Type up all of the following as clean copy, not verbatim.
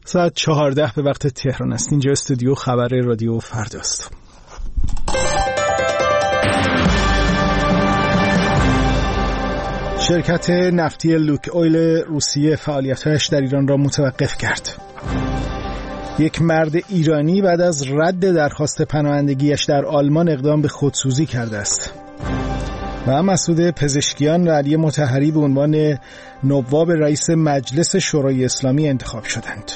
ساعت 14 به وقت تهران است. اینجا استودیو خبر رادیو فرداست. شرکت نفتی لوکویل روسیه فعالیت‌هایش در ایران را متوقف کرد. یک مرد ایرانی بعد از رد درخواست پناهندگیش در آلمان اقدام به خودسوزی کرده است. و مسعود پزشکیان و علی مطهری به عنوان نواب رئیس مجلس شورای اسلامی انتخاب شدند.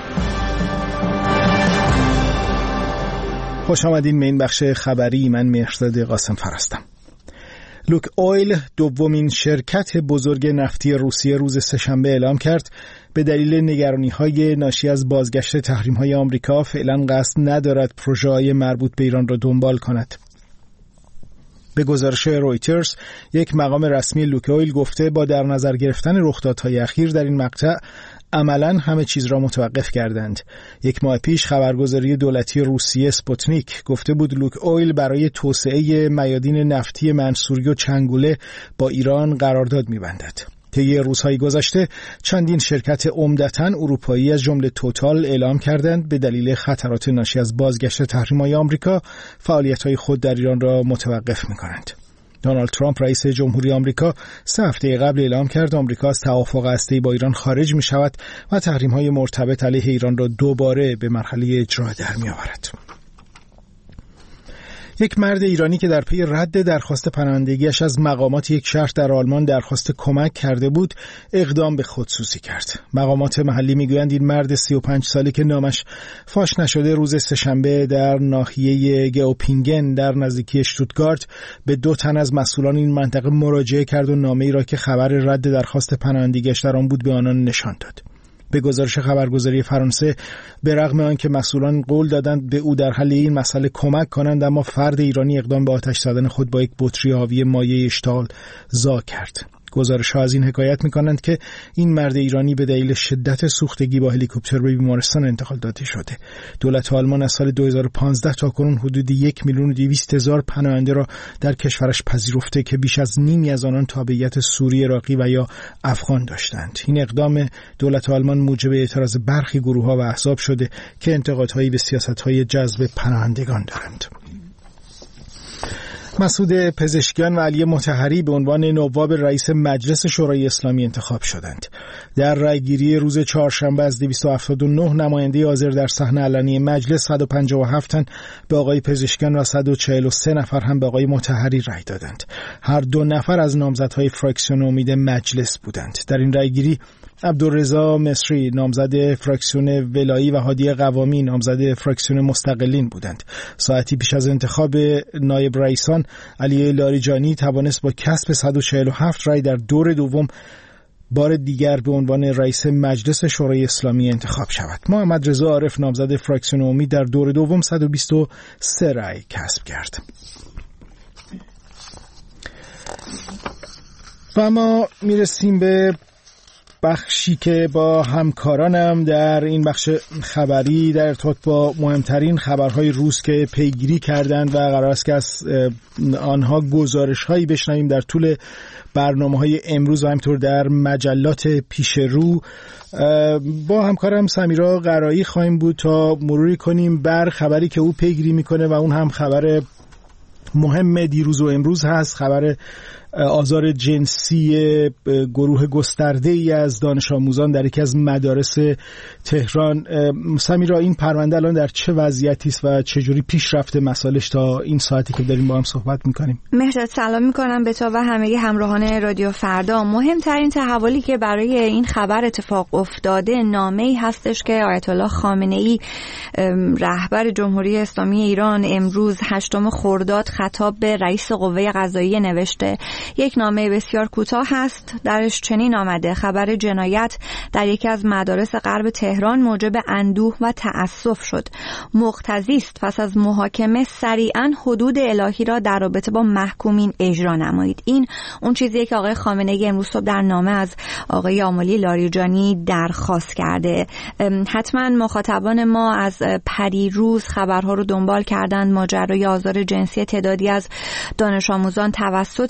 خوش آمدین به این بخش خبری. من مهرزاد قاسم هستم. لوکویل دومین شرکت بزرگ نفتی روسیه روز سه‌شنبه اعلام کرد به دلیل نگرانی‌های ناشی از بازگشت تحریم‌های آمریکا فعلا قصد ندارد پروژه‌های مربوط به ایران را دنبال کند. به گزارش رویترز یک مقام رسمی لوکویل گفته با در نظر گرفتن رخدادهای اخیر در این مقطع عملاً همه چیز را متوقف کردند. یک ماه پیش خبرگزاری دولتی روسیه سپوتنیک گفته بود لوکویل برای توسعه میادین نفتی منصوری و چنگوله با ایران قرارداد می‌بندد. طی روزهای گذشته چندین شرکت عمدتاً اروپایی از جمله توتال اعلام کردند به دلیل خطرات ناشی از بازگشت تحریم‌های آمریکا فعالیت‌های خود در ایران را متوقف می‌کنند. دونالد ترامپ رئیس جمهوری آمریکا 3 هفته قبل اعلام کرد آمریکا از توافق هسته‌ای با ایران خارج می‌شود و تحریم‌های مرتبط علیه ایران را دوباره به مرحله اجرا در می‌آورد. یک مرد ایرانی که در پی رد درخواست پناهندگیش از مقامات یک شهر در آلمان درخواست کمک کرده بود، اقدام به خودسوزی کرد. مقامات محلی میگویند این مرد 35 ساله که نامش فاش نشده روز سه‌شنبه در ناحیه گئوپینگن در نزدیکی اشتوتگارت به 2 تن از مسئولان این منطقه مراجعه کرد و نامه‌ای را که خبر رد درخواست پناهندگیش در آن بود به آنان نشان داد. به گزارش خبرگزاری فرانسه به رغم آنکه مسئولان قول دادند به او در حل این مسئله کمک کنند، اما فرد ایرانی اقدام به آتش زدن خود با یک بطری آبی مایع اشتعال کرد. گزارش‌ها از این حکایت می‌کنند که این مرد ایرانی به دلیل شدت سوختگی با هلیکوپتر به بیمارستان انتقال داده شده. دولت آلمان از سال 2015 تا کنون حدود 1,200,000 پناهنده را در کشورش پذیرفته که بیش از نیمی از آنان تابعیت سوری، عراقی و یا افغان داشتند. این اقدام دولت آلمان موجب اعتراض برخی گروه‌ها و احزاب شده که انتقادهایی به سیاست‌های جذب پناهندگان دارند. مسعود پزشکیان و علی مطهری به عنوان نواب رئیس مجلس شورای اسلامی انتخاب شدند. در رأیگیری روز چهارشنبه از 279 نماینده حاضر در صحنه علنی مجلس 157 تن به آقای پزشکیان و 143 نفر هم به آقای مطهری رأی دادند. هر 2 نفر از نامزدهای فراکسیون امید مجلس بودند. در این رأیگیری عبدالرضا مصری نامزد فراکسیون ولایی و هادی قوامی نامزد فراکسیون مستقلین بودند. ساعتی پیش از انتخاب نایب رئیسان علی لاریجانی توانست با کسب 147 رای در دور دوم بار دیگر به عنوان رئیس مجلس شورای اسلامی انتخاب شود. محمد رضا عارف نامزد فراکسیون امید در دور دوم 123 رای کسب کرد. و ما میرسیم به بخشی که با همکارانم در این بخش خبری در ارتباط با مهمترین خبرهای روز که پیگیری کردند و قرار است که از آنها گزارش‌هایی بشنویم در طول برنامه‌های امروز و همینطور در مجلات پیش رو. با همکارم سمیرا قرایی خواهیم بود تا مروری کنیم بر خبری که او پیگیری میکنه و اون هم خبر مهم دیروز و امروز هست، خبر آزار جنسی گروه گسترده‌ای از دانش آموزان در یکی از مدارس تهران. سمیرا، این پرونده الان در چه وضعیتی است و چجوری پیش رفته مسائلش تا این ساعتی که داریم با هم صحبت می‌کنیم؟ مهرزاد، سلام می‌کنم به تو و همه همراهان رادیو فردا. مهمترین تحولی که برای این خبر اتفاق افتاده نامه‌ای هستش که آیت الله خامنه‌ای رهبر جمهوری اسلامی ایران امروز 8 خرداد خطاب به رئیس قوه قضاییه نوشته. یک نامه بسیار کوتاه هست، درش چنین آمده: خبر جنایت در یکی از مدارس غرب تهران موجب اندوه و تأسف شد. مقتضی است پس از محاکمه سریعاً حدود الهی را در رابطه با محکومین اجرا نمایید. این اون چیزیه که آقای خامنه‌ای امروز صبح در نامه از آقای آملی لاریجانی درخواست کرده. حتما مخاطبان ما از پریروز خبرها رو دنبال کردند. ماجرای آزار جنسی تعدادی از دانش آموزان توسط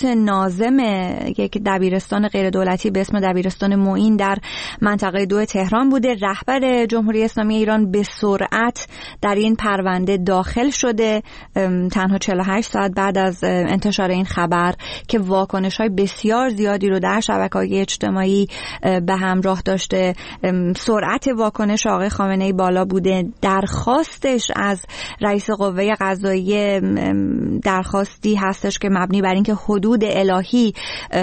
ناظم یک دبیرستان غیر دولتی به اسم دبیرستان معین در منطقه 2 تهران بوده. رهبر جمهوری اسلامی ایران به سرعت در این پرونده داخل شده، تنها 48 ساعت بعد از انتشار این خبر که واکنش‌های بسیار زیادی رو در شبکه‌های اجتماعی به همراه داشته. سرعت واکنش آقای خامنه‌ای بالا بوده. درخواستش از رئیس قوه قضاییه درخواستی هستش که مبنی بر اینکه حدود الهی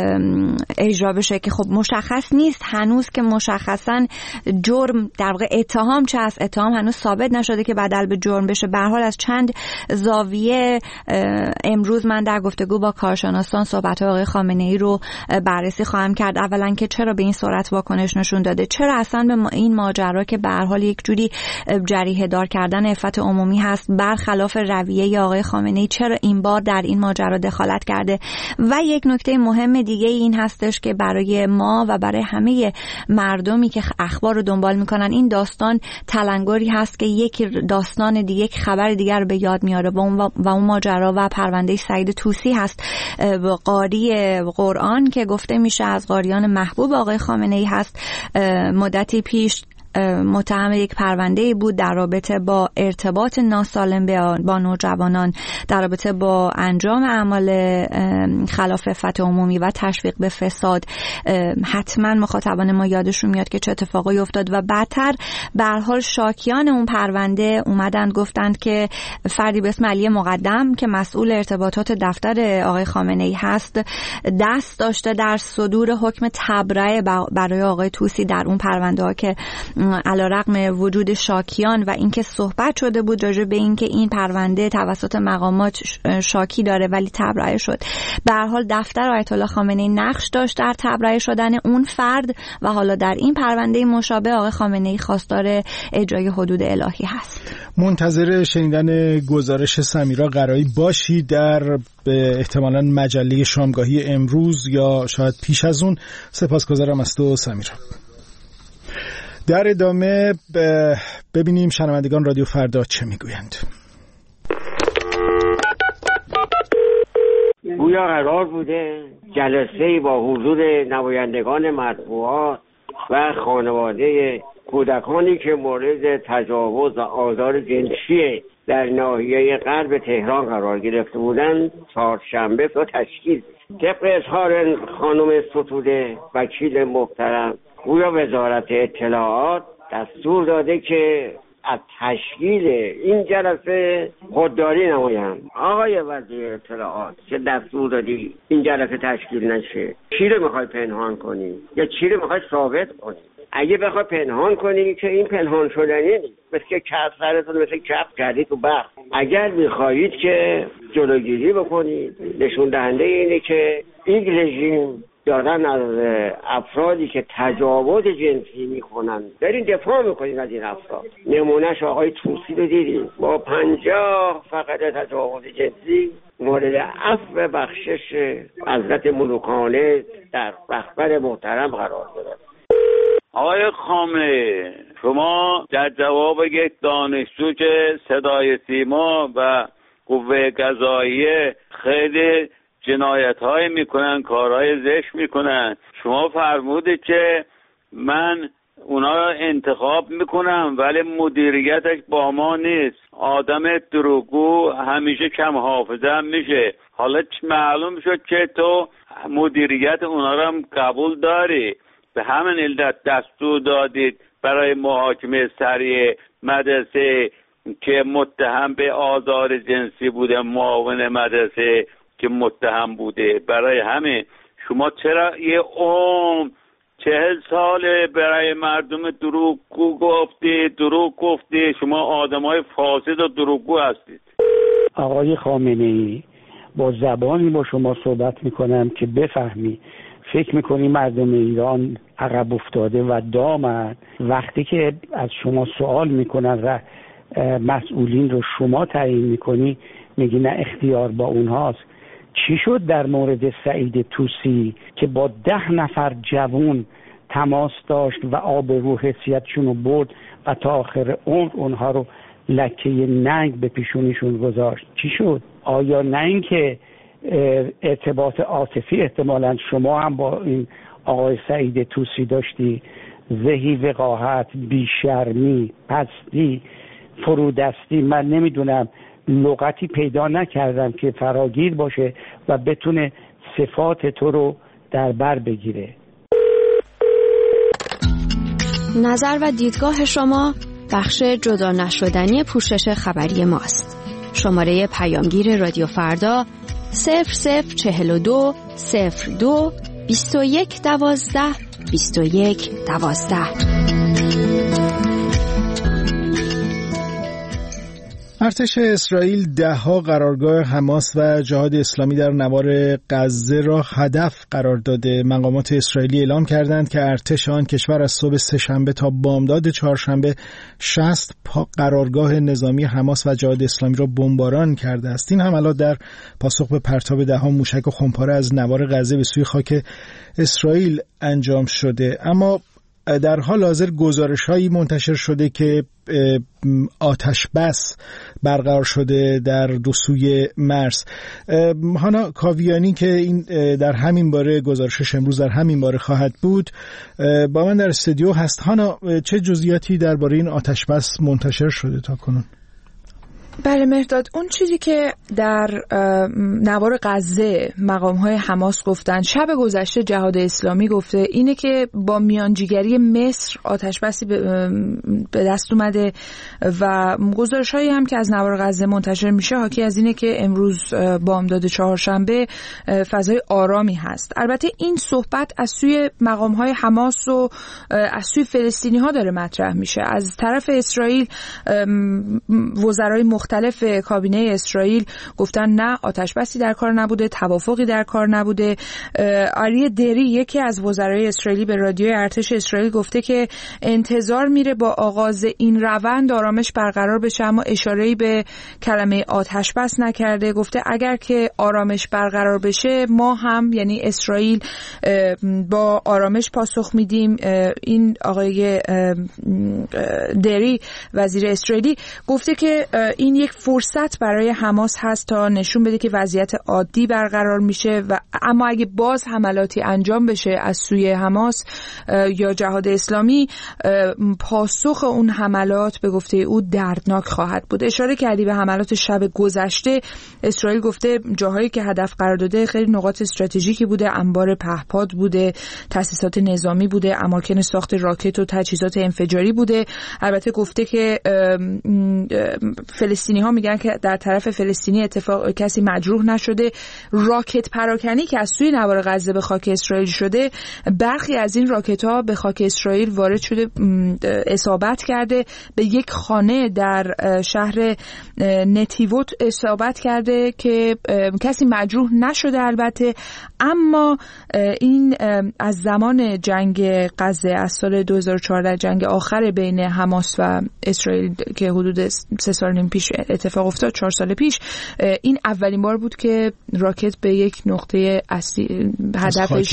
اجرا بشه که خب مشخص نیست هنوز، که مشخصاً جرم در واقع اتهام چه از اتهام هنوز ثابت نشده که بدل به جرم بشه. به هر حال از چند زاویه امروز من در گفتگو با کارشناسان صحبت آقای خامنه‌ای رو بررسی خواهم کرد. اولا که چرا به این سرعت واکنش نشون داده، چرا اصلا به این ماجرا که به هر حال یک جوری جریحه دار کردن عفت عمومی هست برخلاف رویه آقای خامنه‌ای، چرا این بار در این ماجرا دخالت کرده. و یک نکته مهم دیگه این هستش که برای ما و برای همه مردمی که اخبار رو دنبال میکنن این داستان تلنگری هست که یک داستان دیگه، یک خبر دیگر رو به یاد میاره و اون ماجرا و پرونده سعید طوسی هست، قاری قرآن که گفته میشه از قاریان محبوب آقای خامنه‌ای هست. مدتی پیش متهم یک پرونده بود در رابطه با ارتباط ناسالم با نوجوانان، در رابطه با انجام اعمال خلاف عفت عمومی و تشویق به فساد. حتما مخاطبان ما یادشون میاد که چه اتفاقی افتاد و بعدتر به هر حال شاکیان اون پرونده اومدند گفتند که فردی به اسم علی مقدم که مسئول ارتباطات دفتر آقای خامنه‌ای هست دست داشته در صدور حکم تبرئه برای آقای طوسی در اون پرونده ها که علیرغم وجود شاکیان و اینکه صحبت شده بود راجع به اینکه این پرونده توسط مقامات شاکی داره ولی تبرئه شد. به هر حال دفتر آیت الله خامنه‌ای نقش داشت در تبرئه شدن اون فرد و حالا در این پرونده مشابه آقای خامنه‌ای خواستار اجرای حدود الهی هست. منتظر شنیدن گزارش سمیرا قرایی باشی در احتمالاً مجله شامگاهی امروز یا شاید پیش از اون. سپاسگزارم از تو سمیرا. در ادامه ببینیم شنوندگان رادیو فردا چه میگویند. گویا قرار بوده جلسه‌ای با حضور نمایندگان مطبوعات و خانواده کودکانی که مورد تجاوز و آزار جنسی در ناحیه غرب تهران قرار گرفته بودند چهارشنبه تشکیل. طبق اظهار خانم ستوده وکیل محترم، گویا وزارت اطلاعات دستور داده که از تشکیل این جلسه خودداری نمایند. آقای وزیر اطلاعات که دستور دادی این جلسه تشکیل نشه، چی رو میخوای پنهان کنی یا چی رو میخوای ثابت کنی؟ اگه بخوای پنهان کنی که این پنهان شدنی نیست، مثل که کف سرتون مثل کف کردی تو بخت. اگر میخواهید که جلوگیری بکنید، نشون دهنده اینه که این رژیم دارن از افرادی که تجاوز جنسی میکنن دارین دفاع میکنین از این افراد. نمونهش آقای طوسی رو دیدیم با 50 فقط تجاوز جنسی مورد عفو بخشش حضرت ملوکانه در رهبر محترم قرار گرفت. آقای خامنه‌ای، شما در جواب یک دانشجو که صدای سیما و قوه قضاییه خیلی جنایت‌های میکنن، کارهای زشت میکنن، شما فرمودید که من اونا را انتخاب میکنم ولی مدیریتش با ما نیست. آدم دروغگو همیشه کم حافظه هم میشه. حالا معلوم شد که تو مدیریت اونا را هم قبول داری، به همین علت دستور دادید برای محاکمه سریع مدرسه که متهم به آزار جنسی بوده، معاون مدرسه که متهم بوده. برای همه شما چرا یه 40 ساله برای مردم دروغگو گفتی؟ شما آدمای فاسد و دروغگو هستید. آقای خامنه‌ای، با زبانی با شما صحبت میکنم که بفهمی. فکر میکنی مردم ایران عقب افتاده و دامن؟ وقتی که از شما سوال میکنن و مسئولین رو شما تعیین میکنی میگی نه اختیار با اونهاست. چی شد در مورد سعید طوسی که با 10 نفر جوان تماس داشت و آب رو حیثیتشون رو برد و تا آخر عمر اونها رو لکه ننگ به پیشونیشون گذاشت؟ چی شد؟ آیا نه این که ارتباط عاطفی احتمالاً شما هم با این آقای سعید طوسی داشتی، ذهی، وقاحت، بیشرمی، پستی، فرودستی. من نمیدونم، لغتی پیدا نکردم که فراگیر باشه و بتونه صفات تو رو در بر بگیره. نظر و دیدگاه شما بخش جدا نشدنی پوشش خبری ماست. شماره پیامگیر رادیو فردا 0042 02 21 12 21 12. ارتش اسرائیل 10 قرارگاه حماس و جهاد اسلامی در نوار غزه را هدف قرار داده. مقامات اسرائیلی اعلام کردند که ارتش آن کشور از صبح سه‌شنبه تا بامداد چهارشنبه 60 قرارگاه نظامی حماس و جهاد اسلامی را بمباران کرده است. این حملات در پاسخ به پرتاب 10 موشک و خمپاره از نوار غزه به سوی خاک اسرائیل انجام شده. اما در حال حاضر گزارش‌هایی منتشر شده که آتش بس برقرار شده در دو سوی مرز. هانا کاویانی که این در همین باره گزارشش امروز در همین باره خواهد بود با من در استودیو هست. هانا، چه جزئیاتی درباره این آتش بس منتشر شده تا کنون؟ بله مهرداد، اون چیزی که در نوار غزه مقام‌های حماس گفتن، شب گذشته جهاد اسلامی گفته، اینه که با میانجیگری مصر آتشبسی به دست اومده و گزارش‌هایی هم که از نوار غزه منتشر میشه حاکی از اینه که امروز بامداد چهارشنبه فضای آرامی هست. البته این صحبت از سوی مقام‌های حماس و از سوی فلسطینی‌ها داره مطرح میشه. از طرف اسرائیل وزرای مختلف کابینه اسرائیل گفتن نه، آتشبسی در کار نبوده، توافقی در کار نبوده. آری دری یکی از وزرای اسرائیلی به رادیوی ارتش اسرائیل گفته که انتظار میره با آغاز این روند آرامش برقرار بشه، اما اشاره‌ای به کلمه آتشبس نکرده. گفته اگر که آرامش برقرار بشه ما هم، یعنی اسرائیل، با آرامش پاسخ میدیم. این آقای دری وزیر اسرائیلی گفته که این یک فرصت برای حماس هست تا نشون بده که وضعیت عادی برقرار میشه و اما اگه باز حملاتی انجام بشه از سوی حماس یا جهاد اسلامی، پاسخ اون حملات به گفته او دردناک خواهد بود. اشاره کردی به حملات شب گذشته. اسرائیل گفته جاهایی که هدف قرار داده خیلی نقاط استراتژیکی بوده، انبار پهپاد بوده، تاسیسات نظامی بوده، اماکن ساخت راکت و تجهیزات انفجاری بوده. البته گفته که فلسطینی ها میگن که در طرف فلسطینی اتفاق کسی مجروح نشده. راکت پراکنی که از سوی نوار غزه به خاک اسرائیل شده، برخی از این راکت ها به خاک اسرائیل وارد شده، اصابت کرده، به یک خانه در شهر نتیوت اصابت کرده که کسی مجروح نشده البته. اما این از زمان جنگ غزه، از سال 2014 جنگ آخر بین حماس و اسرائیل که حدود 3 سال نیم پیش اتفاق افتاد، 4 سال پیش، این اولین بار بود که راکت به یک نقطه اصلی هدفش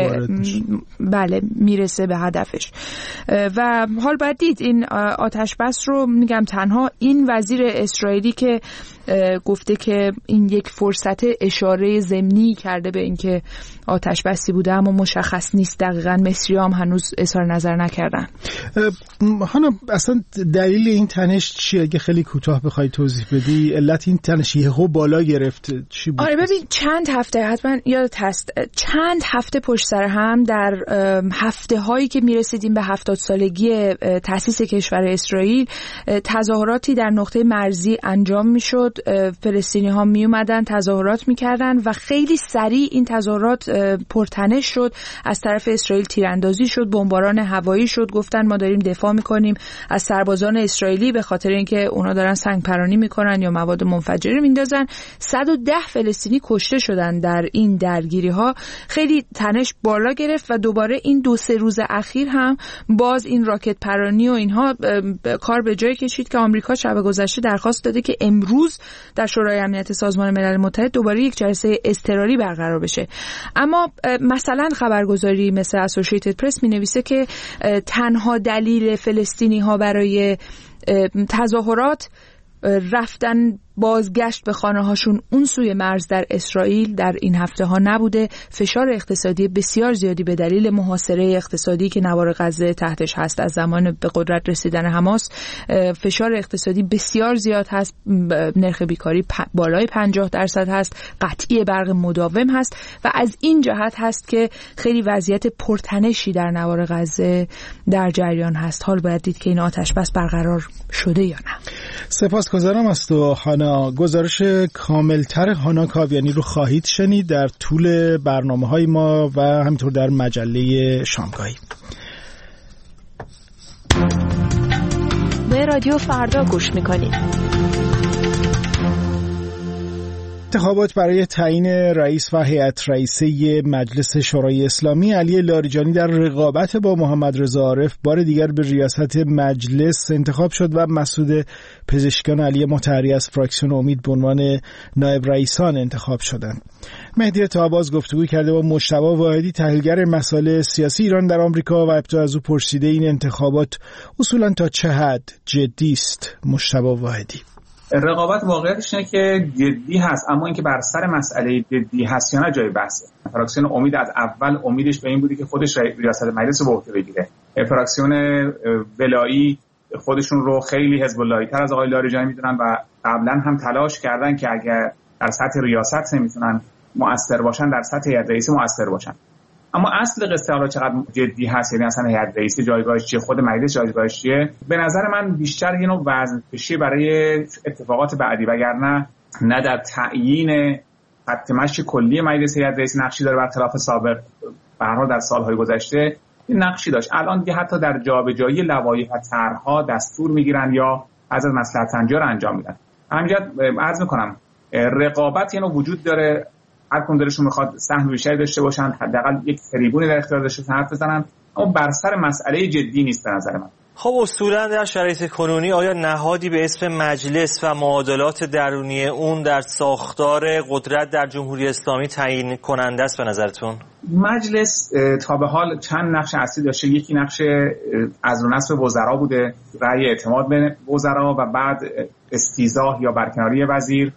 بله میرسه به هدفش. و حال باید دید این آتش بس رو. میگم تنها این وزیر اسرائیلی که گفته که این یک فرصت اشاره ضمنی کرده به اینکه آتش بسی بوده، اما مشخص نیست دقیقاً. مصری‌ها هم هنوز اظهار نظر نکردن. حالا اصلا دلیل این تنش چیه؟ اگه خیلی کوتاه بخوای توضیح بدی، علت این تنش یهو بالا گرفت چی بود؟ آره ببین، چند هفته، حتما یادت هست، چند هفته پشت سر هم در هفته هایی که میرسیدیم به 70 سالگی تأسیس کشور اسرائیل، تظاهراتی در نقطه مرزی انجام میشد. فلسطینی ها می اومدن تظاهرات میکردن و خیلی سریع این تظاهرات پرتنش شد. از طرف اسرائیل تیراندازی شد، بمباران هوایی شد. گفتن ما داریم دفاع میکنیم از سربازان اسرائیلی به خاطر اینکه اونا دارن سنگ پرانی میکنن یا مواد منفجره میندازن. 110 فلسطینی کشته شدن در این درگیری ها. خیلی تنش بالا گرفت و دوباره این 2-3 روز اخیر هم باز این راکت پرانی و اینها کار به جای کشید که آمریکا شب گذشته درخواست داده که امروز در شورای امنیت سازمان ملل متحد دوباره یک جلسه اضطراری برقرار بشه. اما مثلا خبرگزاری مثل اسوسییتد پرس می‌نویسه که تنها دلیل فلسطینی ها برای تظاهرات رفتن بازگشت به خانه هاشون اون سوی مرز در اسرائیل در این هفته ها نبوده. فشار اقتصادی بسیار زیادی به دلیل محاصره اقتصادی که نوار غزه تحتش هست از زمان به قدرت رسیدن حماس، فشار اقتصادی بسیار زیاد هست، نرخ بیکاری بالای 50% هست، قطعی برق مداوم هست و از این جهت هست که خیلی وضعیت پرتنشی در نوار غزه در جریان هست. حال باید دید که این آتش بس برقرار شده یا نه. سپاسگزارم از تو هانا. گزارش کاملتر هانا کاویانی رو خواهید شنید در طول برنامه‌های ما و همینطور در مجله شامگاهی. به رادیو فردا گوش میکنید. انتخابات برای تعیین رئیس و هیئت رئیسه مجلس شورای اسلامی، علی لاریجانی در رقابت با محمد رضا عارف بار دیگر به ریاست مجلس انتخاب شد و مسعود پزشکیان علی مطهری از فراکسیون امید به عنوان نایب رئیسان انتخاب شدند. مهدی طاه‌باز گفتگو کرده با مجتبی واحدی، تحلیلگر مسائل سیاسی ایران در آمریکا، و ابتدا از او پرسیده این انتخابات اصولا تا چه حد جدی است. مجتبی واحدی: رقابت واقعیتش اینه که جدی هست، اما اینکه بر سر مسئله جدی هست یا نه جای بحثه. فراکسیون امید از اول امیدش به این بودی که خودش ریاست مجلس رو به عهده بگیره. فراکسیون ولایی خودشون رو خیلی حزب اللهی تر از آقای لاریجانی میدونن و قبلا هم تلاش کردن که اگر در سطح ریاست نمیتونن مؤثر باشن، در سطح هیئت رئیسه مؤثر باشن. اما اصل قصه حالا چقدر جدی هست، یعنی اصلا هیئت رئیسه جایگاهش چیه، خود مجلس جایگاهش چیه، به نظر من بیشتر یه نوع وزن‌کشی برای اتفاقات بعدی، وگرنه نه در تعیین خط مشی کلی مجلس هیئت رئیسه نقشی داره برخلاف سابق. به هر حال در سالهای گذشته این نقشی داشت. الان دیگه حتی در جابجایی لوایح و طرح‌ها دستور میگیرن یا از مصلحت سنجی رو انجام میدن. همینجا عرض میکنم رقابت یعنی وجود داره، هر کدوم دلشون میخواد سهم بیشتری داشته باشن، حداقل یک تریبونی در اختیار داشته باشن حرف بزنن، اما بر سر مسئله جدی نیست به نظر من. خب اصولا در شرایط کنونی آیا نهادی به اسم مجلس و معادلات درونی اون در ساختار قدرت در جمهوری اسلامی تعیین کننده است به نظرتون؟ مجلس تا به حال چند نقش اصلی داشته. یکی نقش از نصب وزرا بوده، رأی اعتماد به وزرا و بعد استیضاح یا برکناری وزیر،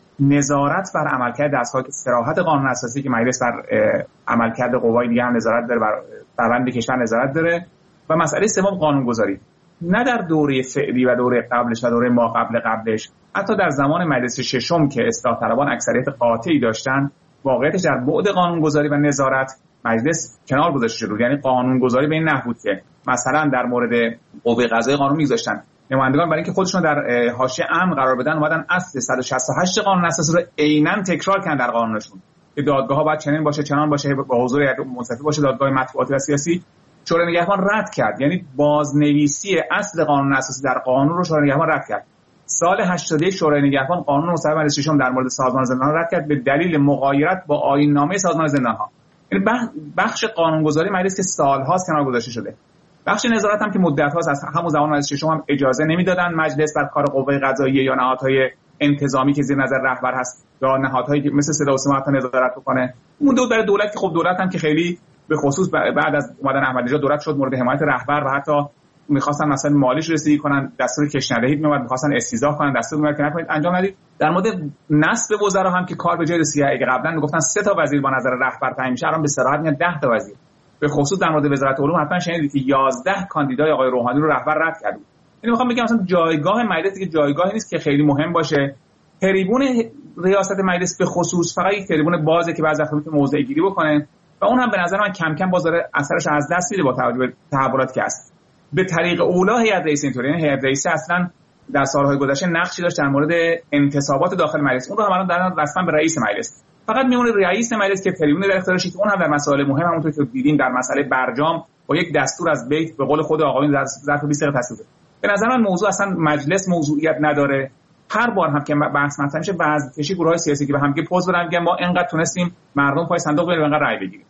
نظارت بر عملکرد دستگاه صراحت قانون اساسی که مجلس بر عملکرد قوای دیگه هم نظارت داره، بر فرآیند کشور نظارت داره، و مسئله سوم قانونگذاری. نه در دوره فعلی و دوره قبلش و دوره ما قبلش، حتی در زمان مجلس ششم که اصلاح طلبان اکثریت قاطعی داشتن، واقعیتش در بعد قانونگذاری و نظارت مجلس کنار گذاشته شد. یعنی قانونگذاری به این نحو بود که مثلا در مورد قوه قضاییه قانون می‌گذاشتن، نمایندگان برای اینکه خودشون در حاشیه امن قرار بدن اومدن اصل 168 قانون اساسی رو عیناً تکرار کردن در قانونشون که دادگاه‌ها باید چنین باشه، چنان باشه، با حضور منصفی باشه دادگاه مطبوعاتی و سیاسی. شورای نگهبان رد کرد، یعنی بازنویسی اصل قانون اساسی در قانون رو شورای نگهبان رد کرد. سال 81 شورای نگهبان قانون مصوب مجلس ششم در مورد سازمان زندان‌ها رد کرد به دلیل مغایرت با آیین‌نامه سازمان زندان‌ها. یعنی بخش قانونگذاری مجلس که سال‌هاست کنار گذاشته شده. بخش نظارت هم که مدت‌هاست از همون زمان مجلس ششم هم اجازه نمیدادن مجلس بر کار قوه قضاییه یا نهادهای انتظامی که زیر نظر رهبر هست یا نهادهایی که مثل صدا و سیما حتی نظارت بکنه. مونده بود برای دولت که خب دولت هم که خیلی به خصوص بعد از اومدن احمدی نژاد دولت شد مورد حمایت رهبر و حتی می‌خواستن مثلا مالیش رسیدگی کنن، دستور کش ندهید میومد، می‌خواستن استیضاح کنن، دستور میومد که نکنید انجام ندید. در مورد نصب وزرا هم که کار به جای رسید، اگه قبلا میگفتن 3 تا وزیر با نظر رهبر تعیین میشه، الان به صراحت میگن 10 تا وزیر. به خصوص در مورد وزارت علوم حتما شنیدید که 11 کاندیدای آقای روحانی رو رهبر رد کرد. یعنی میخوام بگم مثلا جایگاه مجلس که جایگاهی نیست که خیلی مهم باشه. تریبون ریاست مجلس به خصوص فقط یک تریبون بازه که بعضی وقتا میتونه موضع گیری بکنه و اون هم به نظر من کم کم باز داره اثرش از دست میده با توجه به تحولاتی که هست. به طریق اولا هیئت رئیسه اینطوری، یعنی هیئت رئیسه اصلا در سالهای گذشته نقشی داشت در مورد انتصابات داخل مجلس، اون رو هم الان دارن رسما به رئیس مجلس. فقط میمونه رئیس مجلس که تریبون در اختیارش که اون هم در مسائل مهم همونطور که دیدیم در مسئله برجام با یک دستور از بیت به قول خود آقایون در ظرف 20 دقیقه تصویب. به نظر من موضوع اصلا مجلس موضوعیت نداره. هر بار هم که بحث مطرح میشه وزن‌کشی گروه‌های سیاسی که به هم پوز بدن میگن ما اینقدر تونستیم مردم پای صندوق بریم اینقدر رأی بگیریم.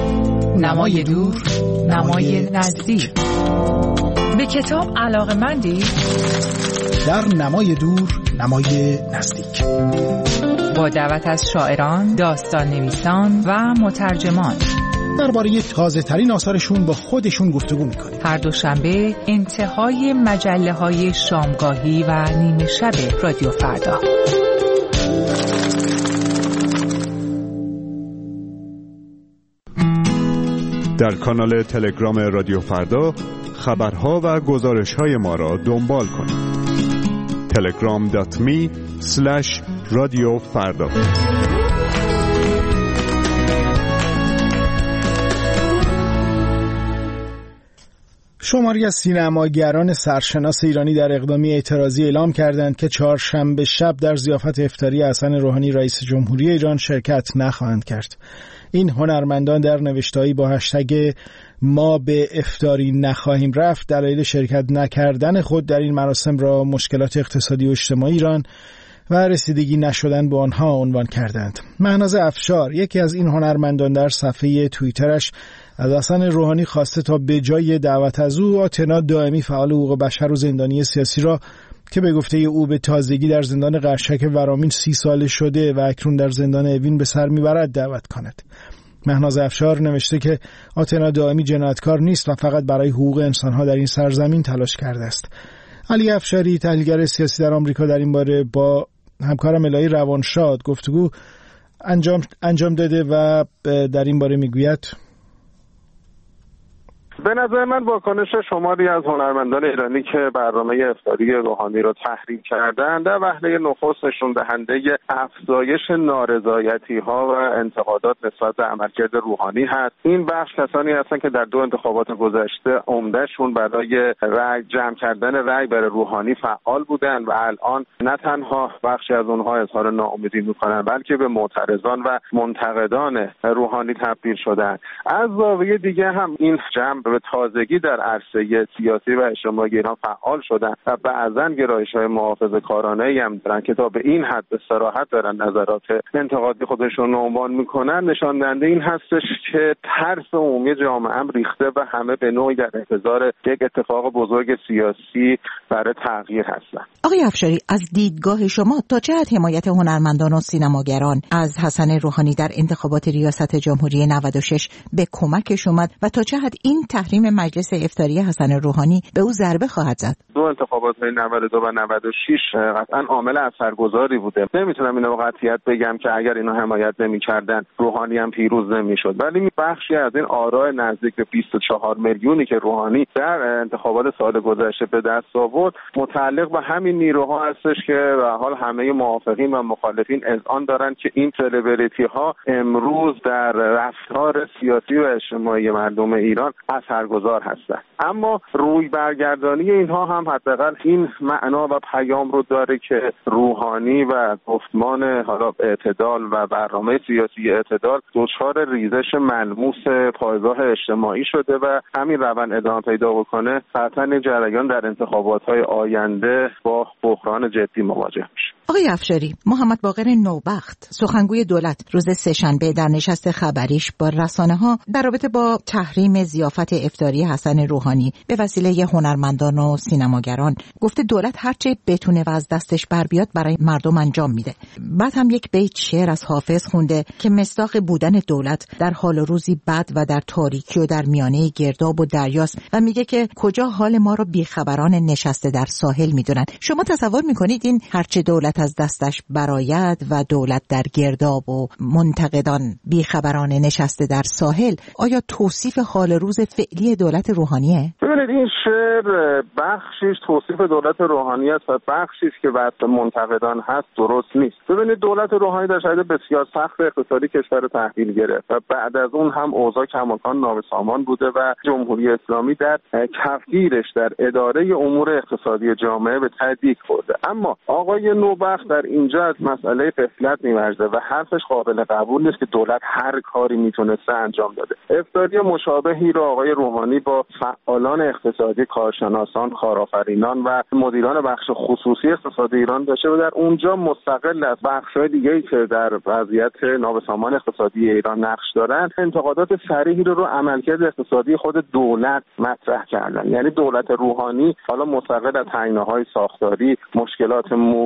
نمای دور، نمای نزدیک. به کتاب علاقه‌مندی؟ در نمای دور، نمای نزدیک. با دعوت از شاعران، داستان نویسان و مترجمان. درباره تازه ترین آثارشون با خودشون گفتگو میکنیم. هر دوشنبه انتهای مجله‌های شامگاهی و نیمه شب رادیو فردا. در کانال تلگرام رادیو فردا خبرها و گزارش‌های ما را دنبال کنید. telegram.me/رادیو فردا. شماری از سینماگران سرشناس ایرانی در اقدامی اعتراضی اعلام کردند که چهارشنبه شب در ضیافت افطاری حسن روحانی رئیس جمهوری ایران شرکت نخواهند کرد. این هنرمندان در نوشته‌ای با هشتگ ما به افطاری نخواهیم رفت دلایل شرکت نکردن خود در این مراسم را مشکلات اقتصادی و اجتماعی ایران و رسیدگی نشدن به آنها عنوان کردند. مهناز افشار، یکی از این هنرمندان، در صفحه توییترش از حسن روحانی خواسته تا به جای دعوت از او، آتنا دائمی فعال حقوق بشر و زندانی سیاسی را که به گفته او به تازگی در زندان قرشک ورامین 30 ساله شده و اکنون در زندان اوین به سر میبرد دعوت کند. مهناز افشار نوشته که آتنا دائمی جنایتکار نیست و فقط برای حقوق انسانها در این سرزمین تلاش کرده است. علی افشاری، تحلیلگر سیاسی در آمریکا، در این باره با همکارم الهی روانشاد گفتگو انجام داده و در این باره میگوید: به نظر من واکنش شماری از هنرمندان ایرانی که برنامه افطاری روحانی را تحریم کردند در وهله نخست نشون دهنده افزایش نارضایتی‌ها و انتقادات نسبت به عملکرد روحانی هست. این بخش کسانی هستند که در 2 انتخابات گذشته عمدهشون برای رأی جمع کردن رأی برای روحانی فعال بودند و الان نه تنها بخشی از اونها اظهار ناامیدی می‌کنند بلکه به معترضان و منتقدان روحانی تبدیل شدند. از زاویه دیگه هم این جمع به تازگی در عرصه سیاسی و اجتماعی ایران فعال شدن و بعضاً گرایش‌های محافظه‌کارانه‌ای هم دارن که تا به این حد به صراحت دارن نظرات انتقادی خودشون عنوان میکنن، نشان دهنده این هستش که ترس عمومی جامعه هم ریخته و همه به نوعی در انتظار یک اتفاق بزرگ سیاسی برای تغییر هستن. آقای افشاری، از دیدگاه شما تا چه حد حمایت هنرمندان و سینماگران از حسن روحانی در انتخابات ریاست جمهوری 96 به کمکش اومد و تا چه حد این تحریم مجلس افطاری حسن روحانی به او ضربه خواهد زد؟ 2 انتخابات 92 و 96 قطعا عامل اثرگذاری بوده. نمیتونم اینو با قطعیت بگم که اگر اینا حمایت نمی‌کردن روحانی هم پیروز نمی‌شد، ولی بخشی از این آراء نزدیک به 24 میلیونی که روحانی در انتخابات سال گذشته به دست آورد متعلق به همین نیروها هستش که به حال همه موافقین و مخالفین اذعان دارن که این سلبریتی‌ها امروز در رفتار سیاسی و اجتماعی مردم ایران اثرگذار هستند. اما روی برگردانی اینها هم حداقل این معنا و پیام رو داره که روحانی و گفتمان حالا اعتدال و برنامه سیاسی اعتدال دچار ریزش ملموس پایگاه اجتماعی شده و همین روند ادامه پیدا بکنه قطعا جریان در انتخابات‌های آینده با بحران جدی مواجه میشه. آقای افشاری، محمد باقر نوبخت، سخنگوی دولت، روز سه‌شنبه در نشست خبریش با رسانه‌ها در رابطه با تحریم ضیافت افطاری حسن روحانی به وسیله هنرمندان و سینماگران گفته دولت هرچه بتونه و از دستش بر بیاد برای مردم انجام میده. بعد هم یک بیت شعر از حافظ خونده که مصداق بودن دولت در حال و روزی بد و در تاریکی و در میانه گرداب و دریاست و میگه که کجا حال ما رو بیخبران نشسته در ساحل میدونن. شما تصور میکنید این هرچه دولت از دستش برآید و دولت در گرداب و منتقدان بیخبران نشسته در ساحل، آیا توصیف حال روز فعلی دولت روحانیه؟ ببینید این شعر بخشیش توصیف دولت روحانی است و بخشیش که بعد منتقدان هست درست نیست. ببینید دولت روحانی در شرایط بسیار سخت اقتصادی کشور رو تحویل گرفت و بعد از اون هم اوضاع کماکان نابسامان بوده و جمهوری اسلامی در کفگیرش در اداره امور اقتصادی جامعه به تدیگ خورده. اما آقای نوبخت در اینجا از مسئله غفلت می‌ورزه و حرفش قابل قبول نیست که دولت هر کاری میتونسته انجام داده. افطاری مشابهی را آقای روحانی با فعالان اقتصادی، کارشناسان، کارآفرینان و مدیران بخش خصوصی اقتصاد ایران داشته و در اونجا مستقل از بخش‌های دیگه‌ای که در وضعیت نابسامان اقتصادی ایران نقش دارن انتقادات صریحی رو عملکرد اقتصادی خود دولت مطرح کردن. یعنی دولت روحانی حالا مستقل از هنگام‌های ساختاری، مشکلات موجود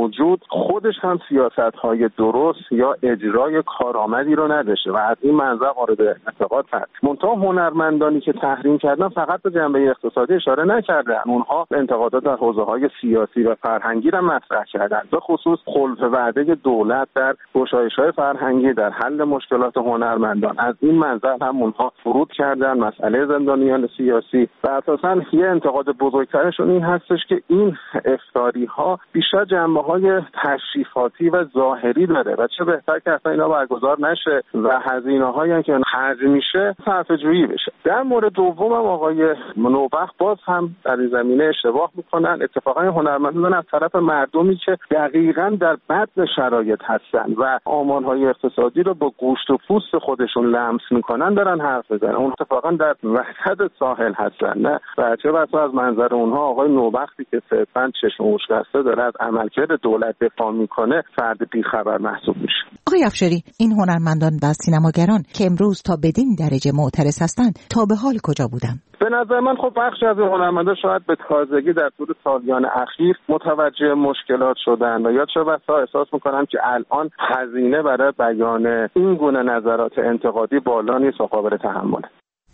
خودش هم سیاست‌های درست یا اجرای کارآمدی رو نداشته و از این منظر مورد انتقاد هست. منتها هنرمندانی که تحریم کردن فقط به جنبه اقتصادی اشاره نکردن، اونها انتقادات در حوزه‌های سیاسی و فرهنگی را مطرح کردند، به خصوص خلف وعده دولت در گشایش‌های فرهنگی در حل مشکلات هنرمندان. از این منظر هم اونها ورود کردن مسئله زندانیان سیاسی و اساساً یه انتقاد بزرگترشون این هستش که این افطاری‌ها بیشتر جنبه‌های تشریفاتی و ظاهری داره و چه بهتر که اصلا اینا برگزار نشه و هزینه‌هایی که خرج میشه صرفه‌جویی بشه. در مورد دوم هم آقای نوبخت باز هم در این زمینه اشتباه میکنن. اتفاقا هنرمندان از طرف مردمی که دقیقاً در بد شرایط هستن و آمان‌های اقتصادی رو با گوشت و پوست خودشون لمس میکنن دارن حرف میزنن. اون اتفاقا در وسط ساحل هستن نه و چه بسا از منظر اونها آقای نوبختی که صرفاً چشم‌وش بسته داره از عملکرد دولت دفاع میکنه فرد بیخبر محسوب میشه. آقای افشاری، این هنرمندان و سینماگران که امروز تا بدین درجه معترض هستند تا به حال کجا بودن؟ به نظر من خب بخش از هنرمندان شاید به تازگی در طول سالیان اخیر متوجه مشکلات شدن و یا چه بسا احساس میکنن که الان هزینه برای بیان این گونه نظرات انتقادی بالا نیست و قابل تحمله.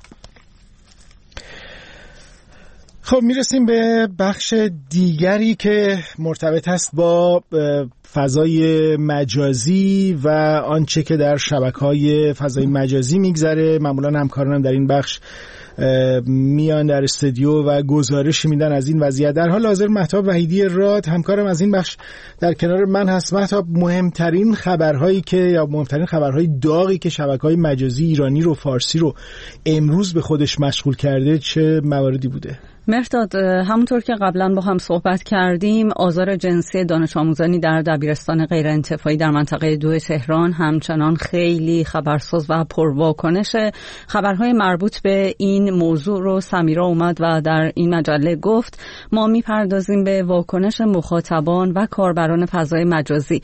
خب میرسیم به بخش دیگری که مرتبط است با فضای مجازی و آنچه که در شبکه‌های فضای مجازی میگذره. معمولا همکارانم در این بخش میان در استودیو و گزارش میدن از این وضعیت. در حال حاضر مهتاب وحیدی راد همکارم از این بخش در کنار من هست. مهتاب، مهمترین خبرهایی که یا مهمترین خبرهای داغی که شبکه‌های مجازی ایرانی رو فارسی رو امروز به خودش مشغول کرده چه مواردی بوده؟ مرداد، همونطور که قبلا با هم صحبت کردیم، آزار جنسی دانش آموزانی در دبیرستان غیرانتفاعی در منطقه 2 تهران همچنان خیلی خبرساز و پرواکنشه. خبرهای مربوط به این موضوع رو سمیرا اومد و در این مجله گفت. ما میپردازیم به واکنش مخاطبان و کاربران فضای مجازی.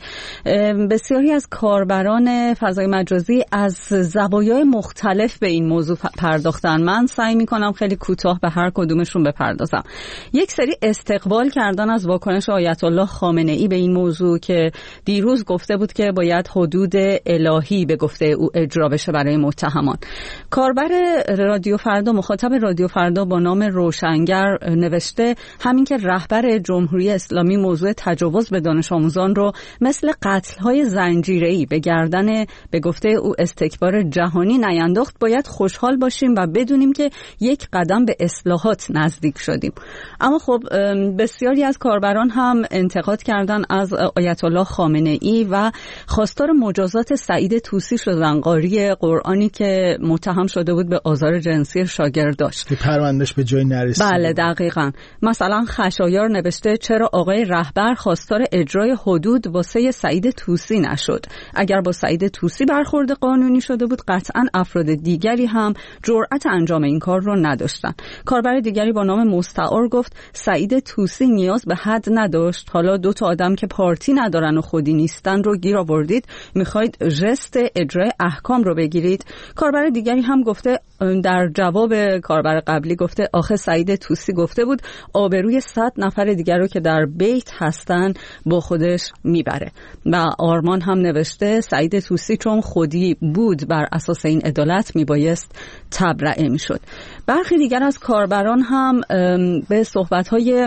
بسیاری از کاربران فضای مجازی از زوایای مختلف به این موضوع پرداختن. من سعی میکنم خیلی کوتاه به هر کدومشون بپردازم. یک سری استقبال کردن از واکنش آیت الله خامنه ای به این موضوع که دیروز گفته بود که باید حدود الهی به گفته او اجرا بشه برای متهمان. کاربر رادیو فردا، مخاطب رادیو فردا با نام روشنگر نوشته همین که رهبر جمهوری اسلامی موضوع تجاوز به دانش آموزان رو مثل قتل‌های زنجیره‌ای به گردن به گفته او استکبار جهانی نینداخت، باید خوشحال باشیم و بدونیم که یک قدم به اصلاحات نزدیک شدیم. اما خب بسیاری از کاربران هم انتقاد کردن از آیت الله خامنه ای و خواستار مجازات سعید طوسی شدن، قاری قرآنی که متهم شده بود به آزار جنسی شاگرداش که پروندهش به جای نرسید. بله دقیقاً. مثلا خشایار نوشته چرا آقای رهبر خواستار اجرای حدود واسه سعید طوسی نشد؟ اگر با سعید طوسی برخورد قانونی شده بود قطعاً افراد دیگری هم جرأت انجام این کار رو نداشتن. کاربر دیگری با نام مستعار گفت سعید طوسی نیاز به حد نداشت، حالا 2 آدم که پارتی ندارن و خودی نیستن رو گیر آوردید، میخواید ژست اجرای احکام رو بگیرید. کاربر دیگری هم گفته در جواب کاربر قبلی گفته آخه سعید طوسی گفته بود آبروی 100 نفر دیگر رو که در بیت هستن با خودش میبره. و آرمان هم نوشته سعید طوسی چون خودی بود بر اساس این عدالت میبایست تبرئه میشد. برخی دیگر از کاربران هم به صحبت‌های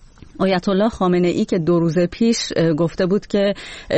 آیت الله خامنه ای که 2 روز پیش گفته بود که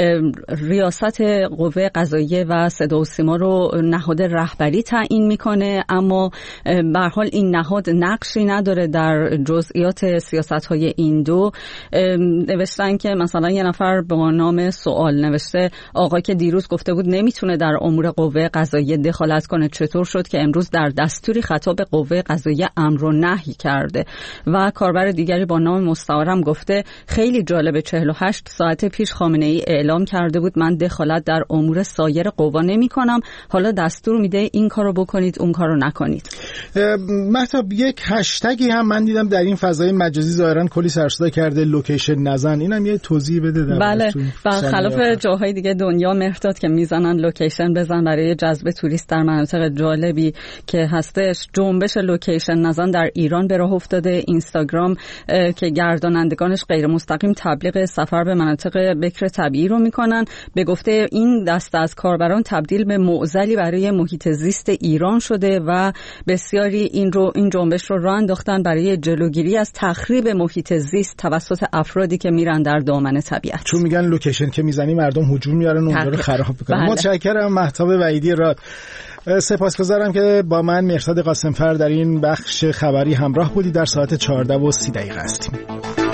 ریاست قوه قضاییه و صدا و سیما رو نهاد رهبری تعیین میکنه، اما به هر حال این نهاد نقشی نداره در جزئیات سیاست‌های این دو. نوشتن که مثلا یه نفر با نام سوال نوشته آقا که دیروز گفته بود نمیتونه در امور قوه قضاییه دخالت کنه، چطور شد که امروز در دستوری خطاب قوه قضاییه امر و نهی کرده؟ و کاربر دیگری با نام مستعار هم گفته خیلی جالبه 48 ساعت پیش خامنه ای اعلام کرده بود من دخالت در امور سایر قوا نمی کنم، حالا دستور میده این کارو بکنید اون کارو نکنید. مهتاب یک هشتگی هم من دیدم در این فضای مجازی ظاهرا کلی سر صدا کرده، لوکیشن نزن، اینم یه توضیح بده. بله، برخلاف جاهای دیگه دنیا مرداد که میزنن لوکیشن بزن برای جذب توریست در مناطق جالبی که هستش، جنبش لوکیشن نزن در ایران به راه افتاده. اینستاگرام که گرداننده رانندگانش غیر مستقیم تبلیغ سفر به مناطق بکر طبیعی رو میکنن. به گفته این دسته از کاربران تبدیل به معضلی برای محیط زیست ایران شده و بسیاری این جنبش رو راه انداختن برای جلوگیری از تخریب محیط زیست توسط افرادی که میرن در دامن طبیعت. چون میگن لوکیشن که میزنی مردم هجوم میارن و اونجا رو خراب میکنن. بله. متشکرم مهتاب وحیدی راد. سپاسگزارم که با من مهرداد قاسمفر در این بخش خبری همراه بودی. در ساعت 14:30 هستیم.